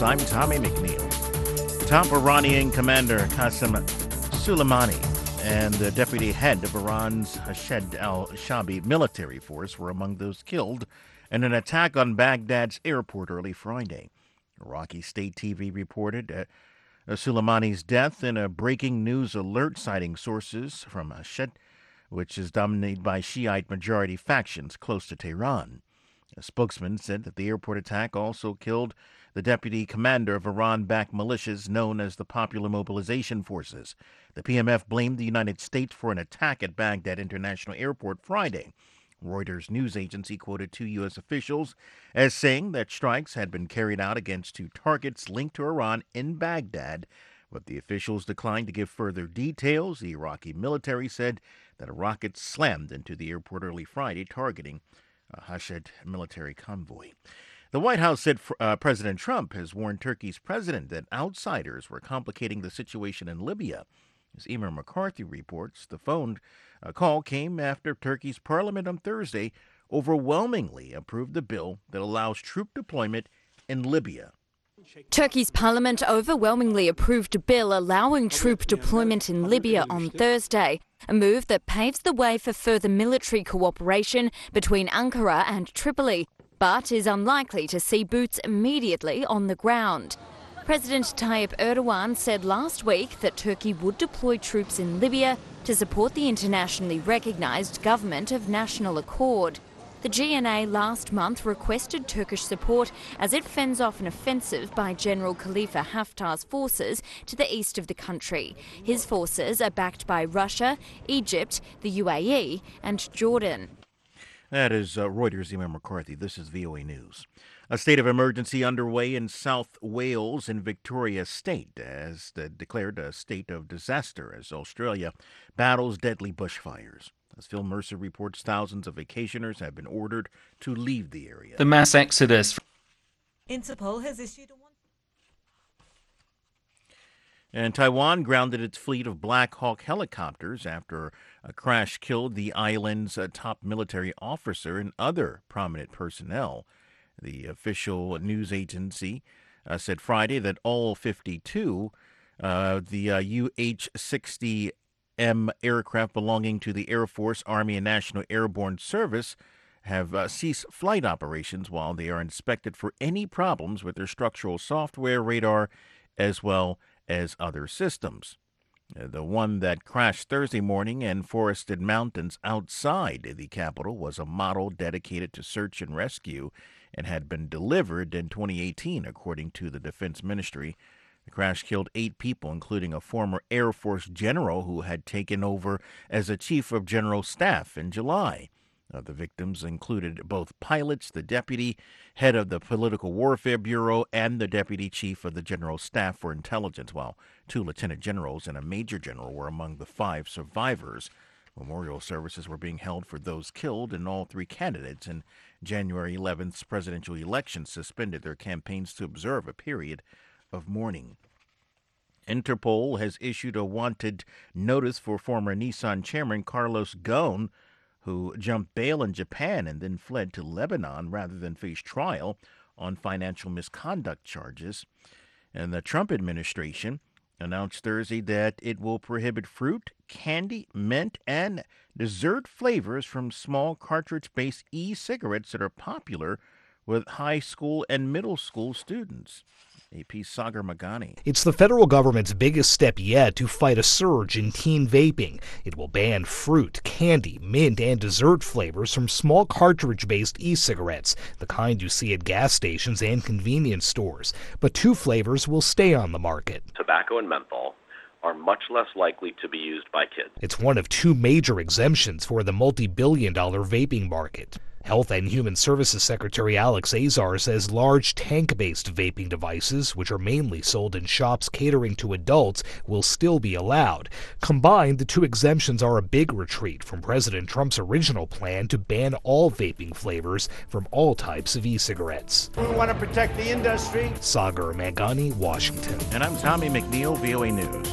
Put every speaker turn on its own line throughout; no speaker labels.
I'm Tommy McNeil. Top Iranian commander Qasem Soleimani and the deputy head of Iran's Hashed al-Shabi military force were among those killed in an attack on Baghdad's airport early Friday. Iraqi state TV reported Soleimani's death in a breaking news alert, citing sources from Hashed, which is dominated by Shiite majority factions close to Tehran. A spokesman said that the airport attack also killed the deputy commander of Iran-backed militias known as the Popular Mobilization Forces. The PMF blamed the United States for an attack at Baghdad International Airport Friday. Reuters news agency quoted two U.S. officials as saying that strikes had been carried out against two targets linked to Iran in Baghdad, but the officials declined to give further details. The Iraqi military said that a rocket slammed into the airport early Friday, targeting a Hashed military convoy. The White House said President Trump has warned Turkey's president that outsiders were complicating the situation in Libya. As Emer McCarthy reports, the phone call came after Turkey's parliament on Thursday overwhelmingly approved the bill that allows troop deployment in Libya.
Turkey's parliament overwhelmingly approved a bill allowing troop deployment in Libya on Thursday, a move that paves the way for further military cooperation between Ankara and Tripoli, but is unlikely to see boots immediately on the ground. President Tayyip Erdogan said last week that Turkey would deploy troops in Libya to support the internationally recognised government of national accord. The GNA last month requested Turkish support as it fends off an offensive by General Khalifa Haftar's forces to the east of the country. His forces are backed by Russia, Egypt, the UAE and Jordan.
That is Reuters' Emer McCarthy. This is VOA News. A state of emergency underway in South Wales and Victoria State as declared a state of disaster as Australia battles deadly bushfires. As Phil Mercer reports, thousands of vacationers have been ordered to leave the area.
The mass exodus.
Interpol has issued a
And Taiwan grounded its fleet of Black Hawk helicopters after a crash killed the island's top military officer and other prominent personnel. The official news agency said Friday that all 52, the UH-60M aircraft belonging to the Air Force, Army, and National Airborne Service have ceased flight operations while they are inspected for any problems with their structural software, radar, as well as other systems. The one that crashed Thursday morning in forested mountains outside the capital was a model dedicated to search and rescue and had been delivered in 2018, according to the Defense Ministry. The crash killed 8 people, including a former Air Force general who had taken over as a chief of general staff in July. The victims included both pilots, the deputy head of the Political Warfare Bureau, and the deputy chief of the General Staff for Intelligence, while 2 lieutenant generals and a major general were among the 5 survivors. Memorial services were being held for those killed, and all 3 candidates in January 11th's presidential election suspended their campaigns to observe a period of mourning. Interpol has issued a wanted notice for former Nissan chairman Carlos Ghosn, who jumped bail in Japan and then fled to Lebanon rather than face trial on financial misconduct charges. And the Trump administration announced Thursday that it will prohibit fruit, candy, mint, and dessert flavors from small cartridge-based e-cigarettes that are popular with high school and middle school students. AP's Sagar Magani.
It's the federal government's biggest step yet to fight a surge in teen vaping. It will ban fruit, candy, mint, and dessert flavors from small cartridge-based e-cigarettes, the kind you see at gas stations and convenience stores. But 2 flavors will stay on the market.
Tobacco and menthol are much less likely to be used by kids.
It's one of 2 major exemptions for the multi-billion-dollar vaping market. Health and Human Services Secretary Alex Azar says large tank-based vaping devices, which are mainly sold in shops catering to adults, will still be allowed. Combined, the 2 exemptions are a big retreat from President Trump's original plan to ban all vaping flavors from all types of e-cigarettes.
We want to protect the industry.
Sagar Magani, Washington.
And I'm Tommy McNeil, VOA News.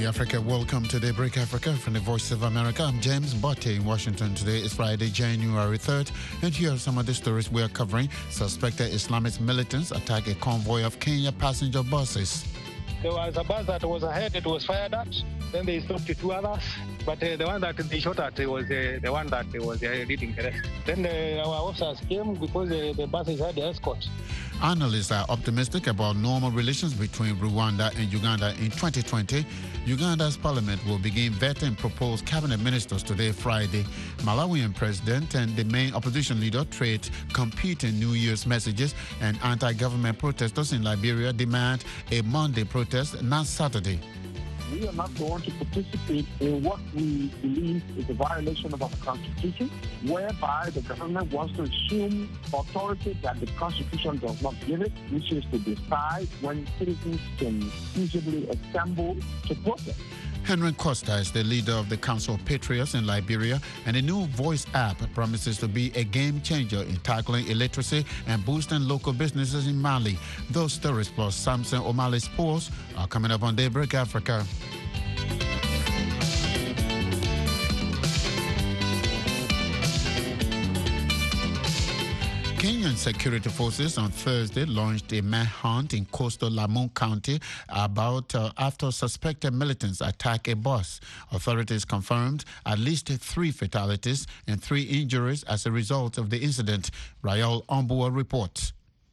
Hi, Africa. Welcome to Daybreak Africa from the Voice of America. I'm James Botte in Washington. Today is Friday, January 3rd, and here are some of the stories we are covering. Suspected Islamist militants attack a convoy of Kenya passenger buses.
There was a bus that was ahead, it was fired at. Then they stopped two others. But the one that they shot at was the one that was leading the rest. Then our officers came because the buses had the escort.
Analysts are optimistic about normal relations between Rwanda and Uganda in 2020. Uganda's parliament will begin vetting proposed cabinet ministers today, Friday. Malawian president and the main opposition leader trade competing New Year's messages, and anti-government protesters in Liberia demand a Monday protest, not Saturday.
We are not going to participate in what we believe is a violation of our Constitution, whereby the government wants to assume authority that the Constitution does not give it, which is to decide when citizens can feasibly assemble to protest.
Henry Costa is the leader of the Council of Patriots in Liberia, and a new voice app promises to be a game changer in tackling illiteracy and boosting local businesses in Mali. Those stories plus Samson O'Malley Sports are coming up on Daybreak Africa. Kenyan security forces on Thursday launched a manhunt in coastal Lamu County after suspected militants attacked a bus. Authorities confirmed at least 3 fatalities and 3 injuries as a result of the incident. Raul Ombua reports.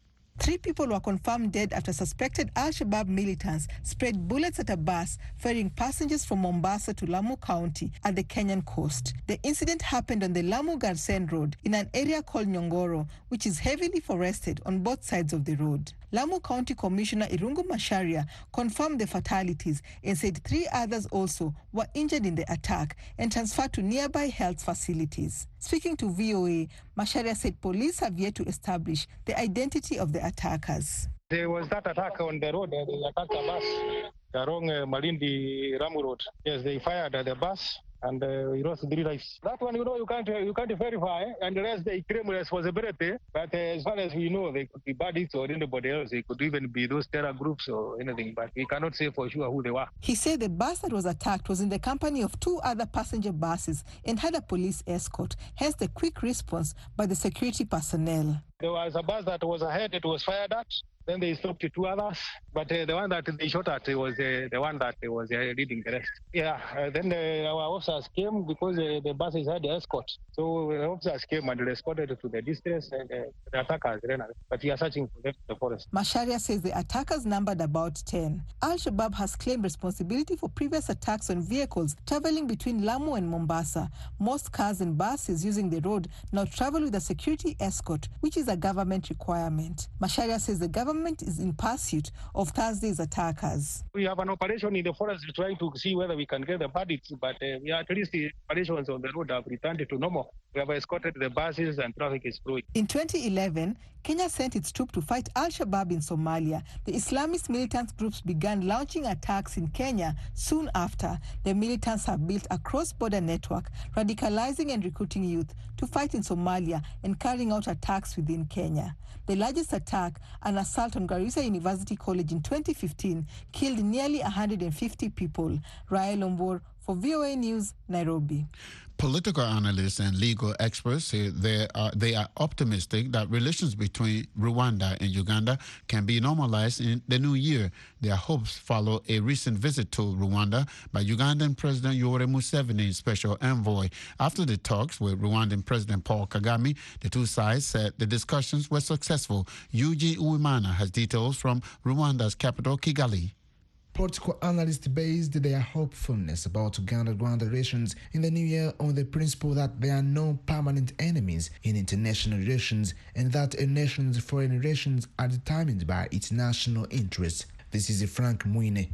3 people were confirmed dead after suspected Al-Shabaab militants sprayed bullets at a bus ferrying passengers from Mombasa to Lamu County at the Kenyan coast. The incident happened on the Lamu-Garsen Road in an area called Nyongoro, which is heavily forested on both sides of the road. Lamu County Commissioner Irungu Macharia confirmed the fatalities and said 3 others also were injured in the attack and transferred to nearby health facilities. Speaking to VOA, Macharia said police have yet to establish the identity of the attackers.
There was that attack on the road, they attacked a bus along Malindi Ramu Road. Yes, they fired at the bus and we lost 3 lives. That one, you can't verify unless they claim responsibility. But as far as we know, they could be bandits or anybody else. They could even be those terror groups or anything. But we cannot say for sure who they were.
He said the bus that was attacked was in the company of 2 other passenger buses and had a police escort. Hence the quick response by the security personnel.
There was a bus that was ahead. It was fired at. Then they stopped 2 others, but the one that they shot at was the one that was leading the rest. Yeah, then our officers came because the buses had the escort. So the officers came and responded to the distress and the attackers ran. But we are searching for them in the forest.
Macharia says the attackers numbered about 10. Al-Shabaab has claimed responsibility for previous attacks on vehicles traveling between Lamu and Mombasa. Most cars and buses using the road now travel with a security escort, which is a government requirement. Macharia says the government is in pursuit of Thursday's attackers.
We have an operation in the forest trying to see whether we can get the bandits, but at least the operations on the road have returned to normal. We have escorted the buses and traffic is flowing.
In 2011, Kenya sent its troops to fight Al-Shabaab in Somalia. The Islamist militant groups began launching attacks in Kenya soon after. The militants have built a cross-border network, radicalizing and recruiting youth to fight in Somalia and carrying out attacks within Kenya. The largest attack, an assault on Garissa University College in 2015, killed nearly 150 people. Rael Ombor for VOA News, Nairobi.
Political analysts and legal experts say they are optimistic that relations between Rwanda and Uganda can be normalized in the new year. Their hopes follow a recent visit to Rwanda by Ugandan President Yoweri Museveni, special envoy. After the talks with Rwandan President Paul Kagame, the 2 sides said the discussions were successful. Eugene Uwimana has details from Rwanda's capital, Kigali.
Political analysts based their hopefulness about Uganda-Rwanda relations in the new year on the principle that there are no permanent enemies in international relations and that a nation's foreign relations are determined by its national interests. This is Frank Mwine.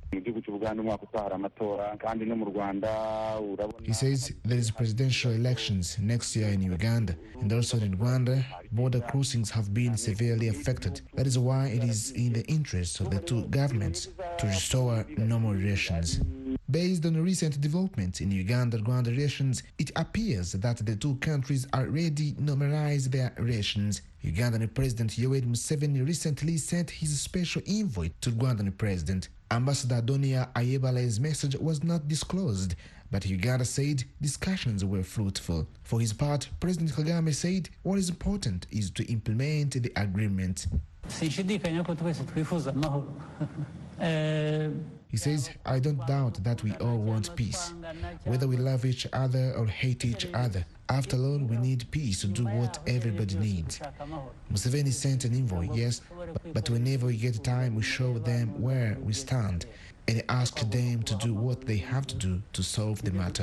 He says there is presidential elections next year in Uganda, and also in Rwanda, border crossings have been severely affected. That is why it is in the interest of the 2 governments to restore normal relations. Based on recent developments in Uganda-Rwanda relations, it appears that the 2 countries are ready to normalize their relations. Ugandan President Yoweri Museveni recently sent his special envoy to Rwandan President. Ambassador Donia Ayebale's message was not disclosed, but Uganda said discussions were fruitful. For his part, President Kagame said what is important is to implement the agreement. He says, I don't doubt that we all want peace, whether we love each other or hate each other. After all, we need peace to do what everybody needs. Museveni sent an envoy, yes, but whenever we get time, we show them where we stand and ask them to do what they have to do to solve the matter.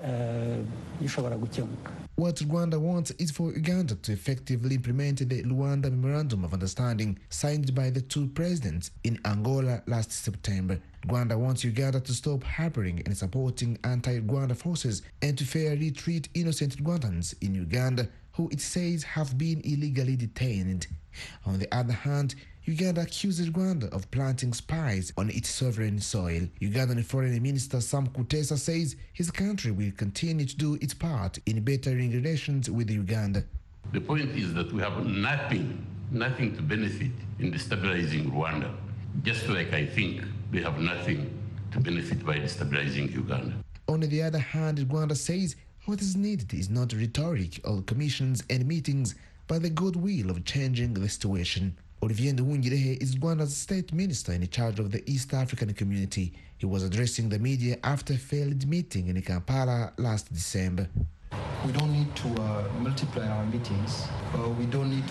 What Rwanda wants is for Uganda to effectively implement the Luanda Memorandum of Understanding signed by the two presidents in Angola last September. Rwanda wants Uganda to stop harboring and supporting anti-Rwanda forces and to fairly treat innocent Rwandans in Uganda who it says have been illegally detained. On the other hand, Uganda accuses Rwanda of planting spies on its sovereign soil. Ugandan Foreign Minister Sam Kutesa says his country will continue to do its part in bettering relations with Uganda.
The point is that we have nothing to benefit in destabilizing Rwanda, just like I think we have nothing to benefit by destabilizing Uganda.
On the other hand, Rwanda says what is needed is not rhetoric or commissions and meetings, but the goodwill of changing the situation. Olivier Nduhungirehe is Rwanda's state minister in charge of the East African community. He was addressing the media after a failed meeting in Kampala last December.
We don't need to multiply our meetings. We don't need to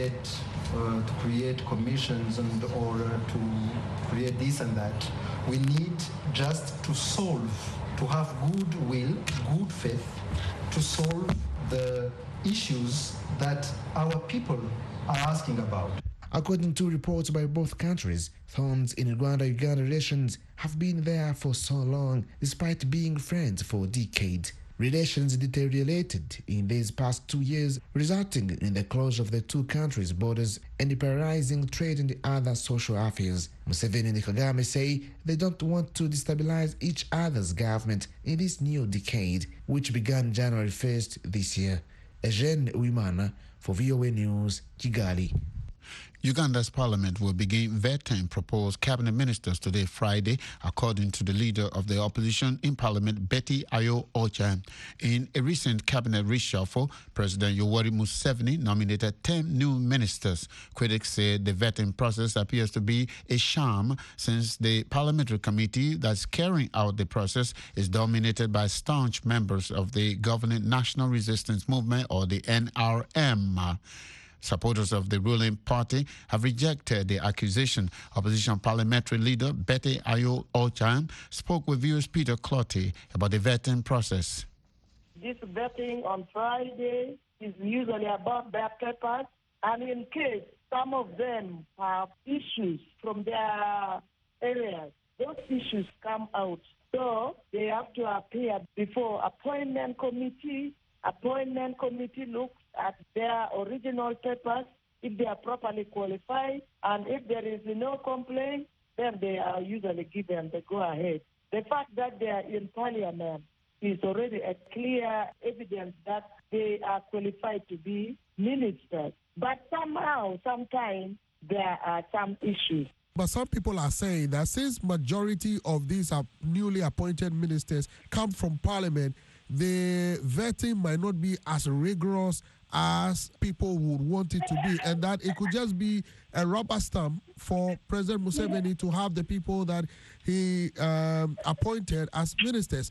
create commissions or to create this and that. We need just to solve, to have goodwill, good faith, to solve the issues that our people are asking about.
According to reports by both countries, thorns in Rwanda-Uganda relations have been there for so long, despite being friends for decades. Relations deteriorated in these past 2 years, resulting in the closure of the two countries' borders and the paralyzing trade and other social affairs. Museveni and Kagame say they don't want to destabilize each other's government in this new decade, which began January 1st this year. Eugene Uimana for VOA News, Kigali.
Uganda's parliament will begin vetting proposed cabinet ministers today, Friday, according to the leader of the opposition in parliament, Betty Ayo Ocha. In a recent cabinet reshuffle, President Yoweri Museveni nominated 10 new ministers. Critics say the vetting process appears to be a sham since the parliamentary committee that's carrying out the process is dominated by staunch members of the governing National Resistance Movement, or the NRM. Supporters of the ruling party have rejected the accusation. Opposition parliamentary leader Betty Ayo Ocha spoke with viewers Peter Clotty about the vetting process.
This vetting on Friday is usually about their papers, and in case some of them have issues from their areas, those issues come out. So they have to appear before appointment committee. Appointment committee looks at their original papers, if they are properly qualified, and if there is no complaint, then they are usually given the go-ahead. The fact that they are in parliament is already a clear evidence that they are qualified to be ministers. But somehow, sometimes, there are some issues.
But some people are saying that since majority of these are newly appointed ministers come from parliament, the vetting might not be as rigorous as people would want it to be, and that it could just be a rubber stamp for President Museveni to have the people that he appointed as ministers.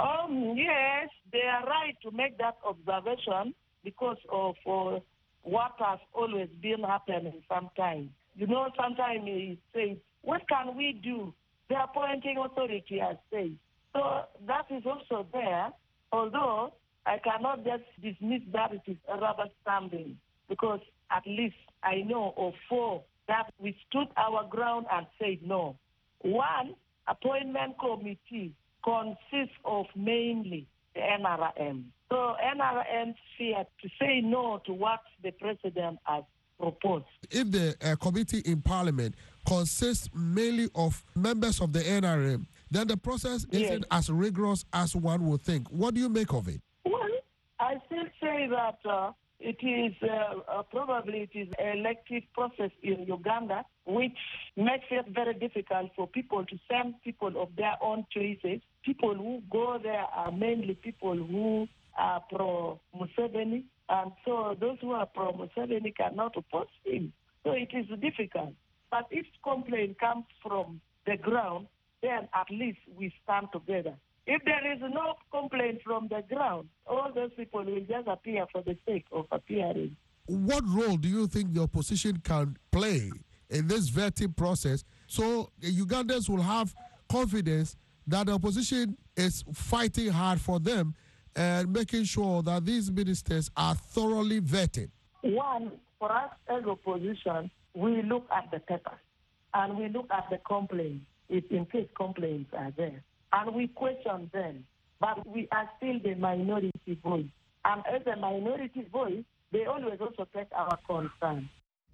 Yes, they are right to make that observation because of what has always been happening sometimes. You know, sometimes he says, what can we do? The appointing authority has said. So that is also there, although I cannot just dismiss that it is a rubber stamping, because at least I know of 4 that we stood our ground and said no. One, appointment committee consists of mainly the NRM. So NRM feared to say no to what the president has proposed.
If the committee in parliament consists mainly of members of the NRM, then the process isn't as rigorous as one would think. What do you make of it?
Well, I still say that It is probably it is an elective process in Uganda, which makes it very difficult for people to send people of their own choices. People who go there are mainly people who are pro-Museveni, and so those who are pro-Museveni cannot oppose him. So it is difficult. But if complaint comes from the ground, then at least we stand together. If there is no complaint from the ground, all those people will just appear for the sake of appearing.
What role do you think the opposition can play in this vetting process so Ugandans will have confidence that the opposition is fighting hard for them and making sure that these ministers are thoroughly vetted?
One, for us as opposition, we look at the papers and we look at the complaints, if in case complaints are there. And we question them, but we are still the minority voice. And as a minority voice, they always also take our concern.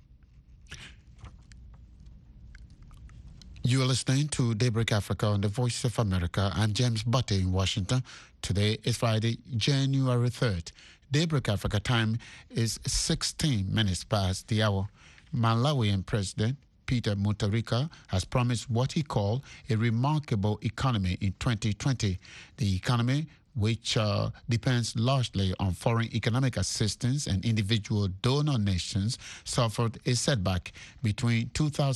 You are listening to Daybreak Africa on the Voice of America. I'm James Butte in Washington. Today is Friday, January 3rd. Daybreak Africa time is 16 minutes past the hour. Malawian President Peter Mutharika has promised what he called a remarkable economy in 2020. The economy, which depends largely on foreign economic assistance and individual donor nations, suffered a setback between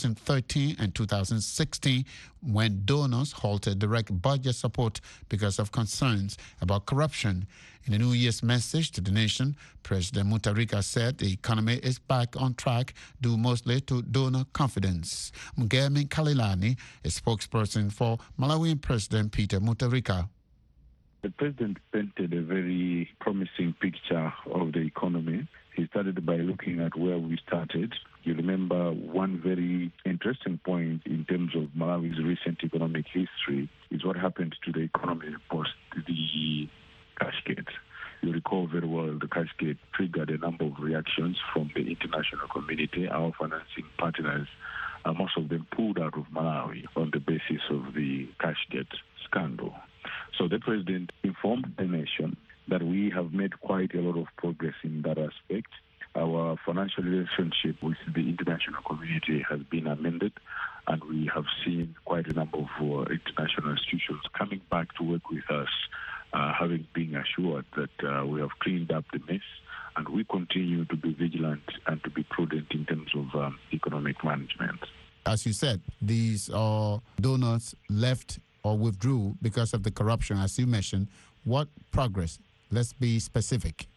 2013 and 2016 when donors halted direct budget support because of concerns about corruption. In a New Year's message to the nation, President Mutharika said the economy is back on track due mostly to donor confidence. Mugemi Kalilani, a spokesperson for Malawian President Peter Mutharika.
The president painted a very promising picture of the economy. He started by looking at where we started. You remember one very interesting point in terms of Malawi's recent economic history is what happened to the economy post the cash gate. You recall very well the cash gate triggered a number of reactions from the international community, our financing partners. Most of them pulled out of Malawi on the basis of the cash gate scandal. So the president informed the nation that we have made quite a lot of progress in that aspect. Our financial relationship with the international community has been amended, and we have seen quite a number of international institutions coming back to work with us, having been assured that we have cleaned up the mess, and we continue to be vigilant and to be prudent in terms of economic management.
As you said, these donors left or withdrew because of the corruption, as you mentioned. What progress? Let's be specific.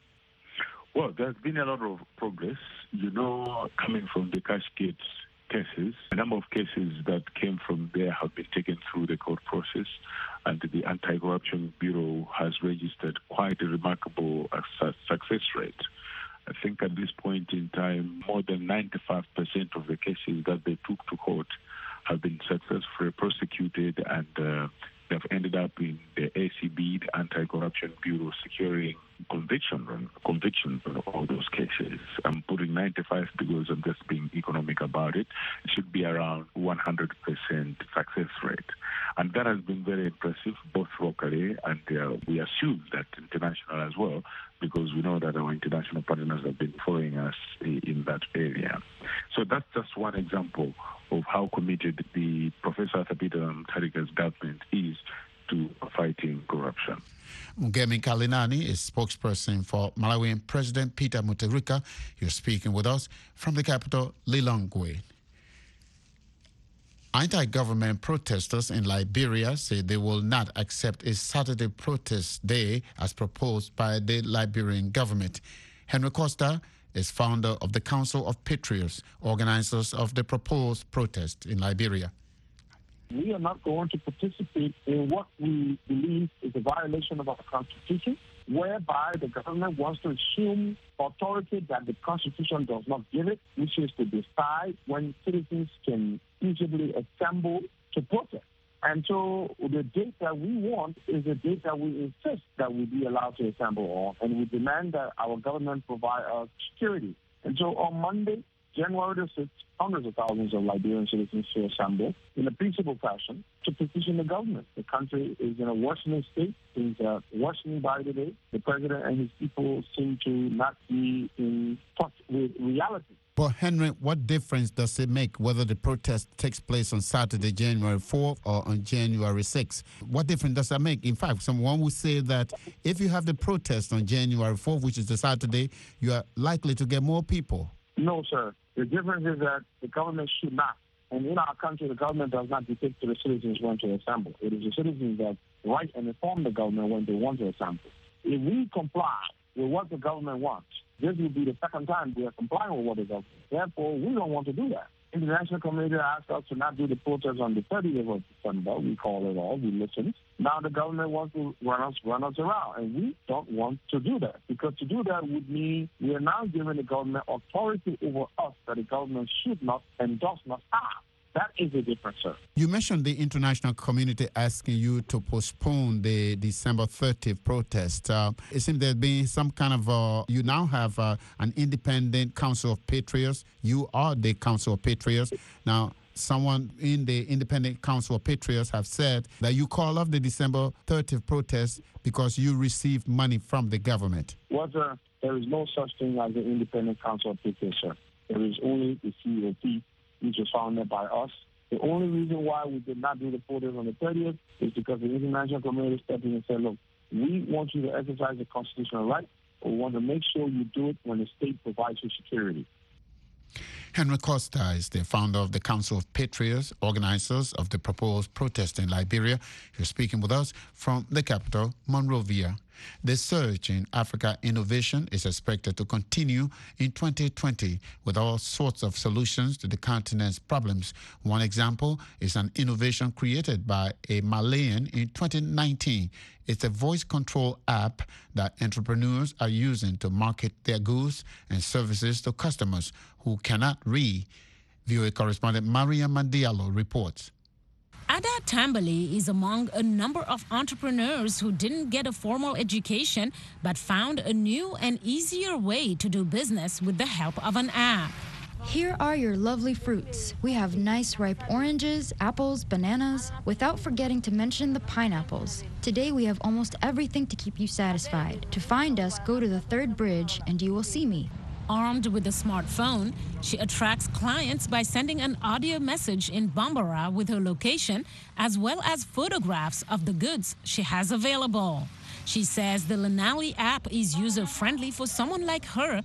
Well, there's been a lot of progress. You know, coming from the cash gate cases, a number of cases that came from there have been taken through the court process, and the Anti-Corruption Bureau has registered quite a remarkable success rate. I think at this point in time, more than 95% of the cases that they took to court have been successfully prosecuted, and they've ended up in the ACB, the Anti-Corruption Bureau, securing convictions on all those cases. I'm putting 95 because I'm just being economic about it. It should be around 100% success rate. And that has been very impressive, both locally and we assume that international as well, because we know that our international partners have been following us in that area. So that's just one example of how committed the Professor Peter Mutharika's government is to fighting corruption.
Mugemi Kalilani is spokesperson for Malawian President Peter Mutharika. You're speaking with us from the capital, Lilongwe. Anti-government protesters in Liberia say they will not accept a Saturday protest day as proposed by the Liberian government. Henry Costa is founder of the Council of Patriots, organizers of the proposed protest in Liberia.
We are not going to participate in what we believe is a violation of our Constitution, whereby the government wants to assume authority that the Constitution does not give it, which is to decide when citizens can easily assemble to protest. And so the date that we want is the date that we insist that we be allowed to assemble on, and we demand that our government provide us security. And so on Monday, January the 6th, hundreds of thousands of Liberian citizens to assemble in a peaceable fashion to petition the government. The country is in a worsening state. Things are worsening by the day. The president and his people seem to not be in touch with reality.
But Henry, what difference does it make whether the protest takes place on Saturday, January 4th or on January 6th? What difference does that make? In fact, someone would say that if you have the protest on January 4th, which is the Saturday, you are likely to get more people.
No, sir. The difference is that the government should not. And in our country, the government does not dictate to the citizens when to assemble. It is the citizens that write and inform the government when they want to assemble. If we comply with what the government wants, this will be the second time we are complying with what the government. Therefore, we don't want to do that. The international community asked us to not do the protest on the 30th of December. We call it all. We listened. Now the government wants to run us around, and we don't want to do that, because to do that would mean we are now giving the government authority over us that the government should not and does not have. That is the difference, sir.
You mentioned the international community asking you to postpone the December 30th protest. It seems there's been some kind of, you now have an independent Council of Patriots. You are the Council of Patriots. Now, someone in the Independent Council of Patriots have said that you call off the December 30th protest because you received money from the government.
Well, sir, there is no such thing as the Independent Council of Patriots, sir. There is only the COP, which was founded by us. The only reason why we did not do the protest on the 30th is because the international community stepped in and said, look, we want you to exercise the constitutional right, but we want to make sure you do it when the state provides you security.
Henry Costa is the founder of the Council of Patriots, organizers of the proposed protest in Liberia. He's speaking with us from the capital, Monrovia. The surge in Africa innovation is expected to continue in 2020 with all sorts of solutions to the continent's problems. One example is an innovation created by a Malian in 2019. It's a voice control app that entrepreneurs are using to market their goods and services to customers who cannot read. VOA correspondent Maria Mandialo reports.
Ada Tambali is among a number of entrepreneurs who didn't get a formal education but found a new and easier way to do business with the help of an app.
Here are your lovely fruits. We have nice ripe oranges, apples, bananas, without forgetting to mention the pineapples. Today we have almost everything to keep you satisfied. To find us, go to the third bridge and you will see me.
Armed with a smartphone, she attracts clients by sending an audio message in Bambara with her location, as well as photographs of the goods she has available. She says the Lanali app is user-friendly for someone like her.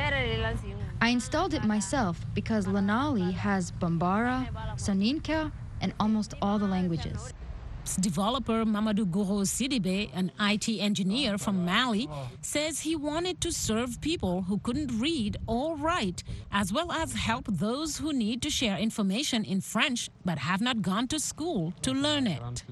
I installed it myself because Lanali has Bambara, Soninka, and almost all the languages.
Developer Mamadou Gouro Sidibe, an IT engineer from Mali, says he wanted to serve people who couldn't read or write, as well as help those who need to share information in French but have not gone to school to learn it.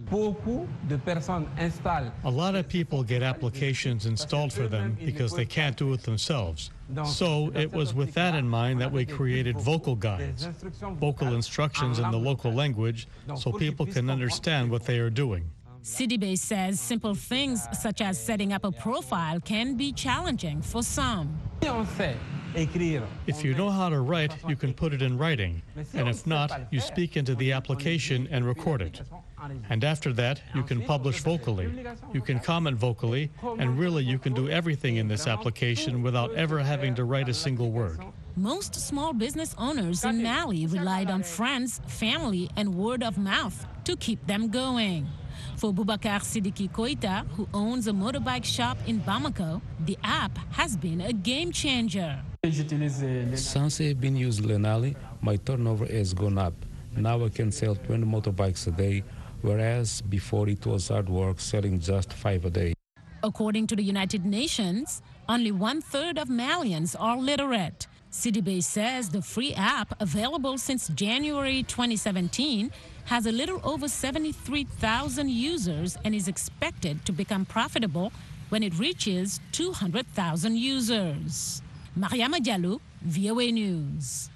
A lot of people get applications installed for them because they can't do it themselves. So it was with that in mind that we created vocal guides, vocal instructions in the local language so people can understand what they are doing.
Sidibe says simple things such as setting up a profile can be challenging for some.
If you know how to write, you can put it in writing. And if not, you speak into the application and record it. And after that, you can publish vocally. You can comment vocally, and really you can do everything in this application without ever having to write a single word.
Most small business owners in Mali relied on friends, family, and word of mouth to keep them going. For Boubacar Sidiki Koita, who owns a motorbike shop in Bamako, the app has been a game changer.
Since I've been using Lanali, my turnover has gone up. Now I can sell 20 motorbikes a day, whereas before it was hard work selling just 5 a day.
According to the United Nations, only 1/3 of Malians are literate. Sidibe says the free app, available since January 2017, has a little over 73,000 users and is expected to become profitable when it reaches 200,000 users. Mariama Diallo, VOA News.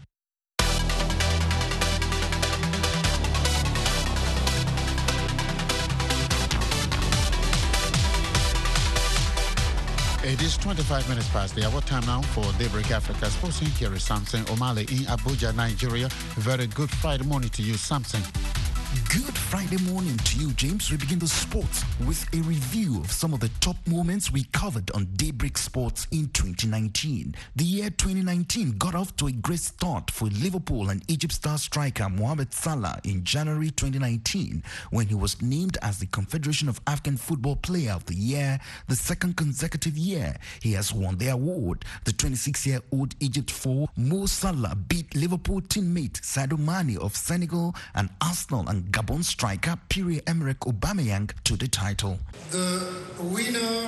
A It is 25 minutes past the hour. Time now for Daybreak Africa Sports. Here is Samson Omale in Abuja, Nigeria. Very good Friday morning to you, Samson.
Good Friday morning to you, James. We begin the sports with a review of some of the top moments we covered on Daybreak Sports in 2019. The year 2019 got off to a great start for Liverpool and Egypt star striker Mohamed Salah in January 2019 when he was named as the Confederation of African Football Player of the Year, the second consecutive year he has won the award. The 26-year-old Egypt forward Mo Salah beat Liverpool teammate Sadio Mane of Senegal and Arsenal and Gabon striker Pierre-Emerick Aubameyang to the title.
The winner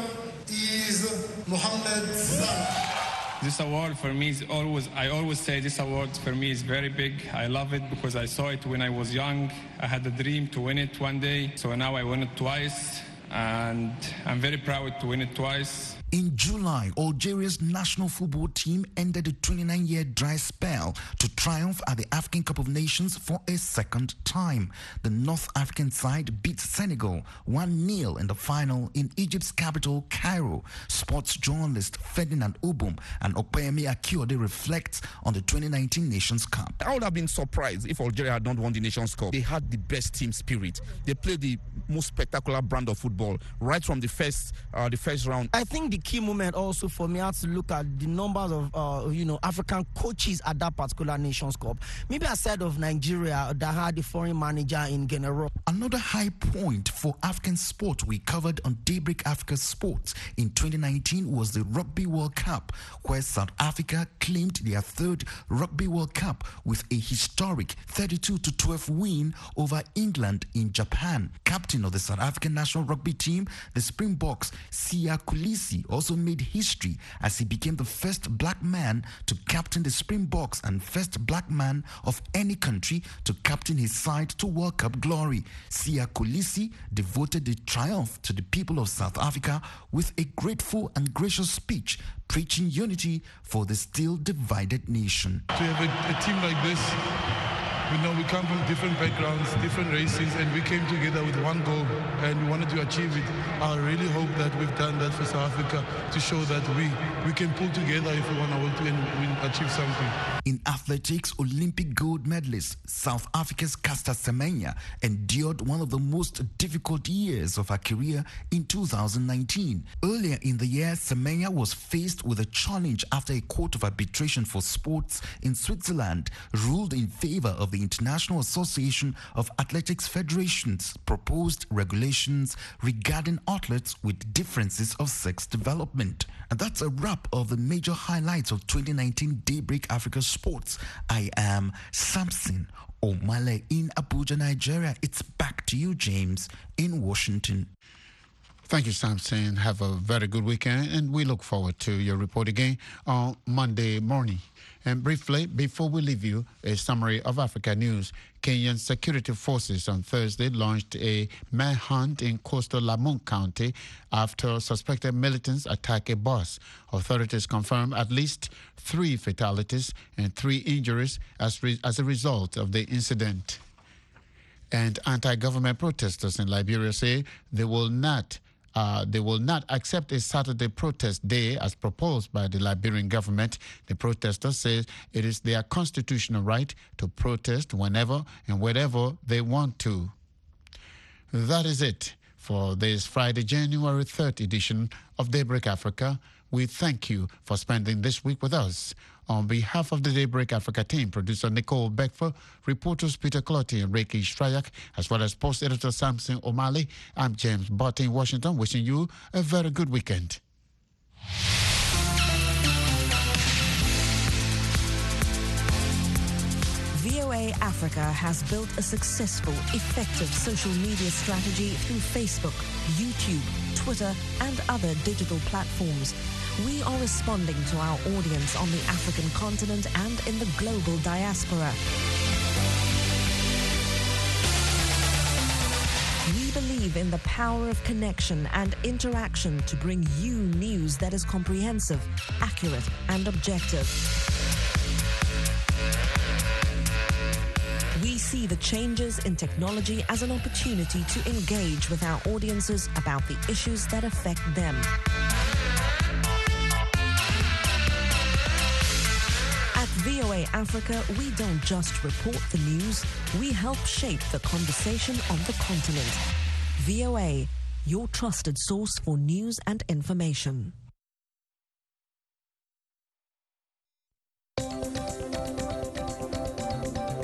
is Mohamed Salah.
This award for me is I always say this award for me is very big. I love it because I saw it when I was young. I had a dream to win it one day. So now I won it twice. And I'm very proud to win it twice.
In July, Algeria's national football team ended a 29-year dry spell to triumph at the African Cup of Nations for a second time. The North African side beat Senegal 1-0 in the final in Egypt's capital, Cairo. Sports journalist Ferdinand Obum and Opeyemi Akiode reflect on the 2019 Nations Cup.
I would have been surprised if Algeria had not won the Nations Cup. They had the best team spirit. They played the most spectacular brand of football right from the first round.
I think the key moment also for me had to look at the numbers of African coaches at that particular Nations Cup. Maybe aside of Nigeria that had the foreign manager in Genero.
Another high point for African sport we covered on Daybreak Africa Sports in 2019 was the Rugby World Cup, where South Africa claimed their third Rugby World Cup with a historic 32-12 win over England in Japan. Captain of the South African national rugby team, the Springboks, Siya Kolisi, also made history as he became the first black man to captain the Springboks and first black man of any country to captain his side to World Cup glory. Siya Kolisi devoted the triumph to the people of South Africa with a grateful and gracious speech, preaching unity for the still divided nation.
To have a team like this, we come from different backgrounds, different races, and we came together with one goal, and we wanted to achieve it. I really hope that we've done that for South Africa to show that we can pull together if we want to and achieve something.
In athletics, Olympic gold medalist South Africa's Caster Semenya endured one of the most difficult years of her career in 2019. Earlier in the year, Semenya was faced with a challenge after a court of arbitration for sports in Switzerland ruled in favor of the International Association of Athletics Federations proposed regulations regarding athletes with differences of sex development. And that's a wrap of the major highlights of 2019 Daybreak Africa Sports. I am Samson Omale in Abuja, Nigeria. It's back to you, James, in Washington.
Thank you, Samson. Have a very good weekend, and we look forward to your report again on Monday morning. And briefly, before we leave you, a summary of Africa news. Kenyan security forces on Thursday launched a manhunt in coastal Lamu County after suspected militants attacked a bus. Authorities confirmed at least 3 fatalities and 3 injuries as a result of the incident. And anti-government protesters in Liberia say they will not accept a Saturday protest day as proposed by the Liberian government. The protesters say it is their constitutional right to protest whenever and wherever they want to. That is it for this Friday, January 3rd edition of Daybreak Africa. We thank you for spending this week with us. On behalf of the Daybreak Africa team, producer Nicole Beckford, reporters Peter Clotty and Reiki Strayak, as well as post editor Samson Omale, I'm James Butt in Washington, wishing you a very good weekend.
VOA Africa has built a successful, effective social media strategy through Facebook, YouTube, Twitter, and other digital platforms. We are responding to our audience on the African continent and in the global diaspora. We believe in the power of connection and interaction to bring you news that is comprehensive, accurate, and objective. We see the changes in technology as an opportunity to engage with our audiences about the issues that affect them. VOA Africa, we don't just report the news, we help shape the conversation on the continent. VOA, your trusted source for news and information.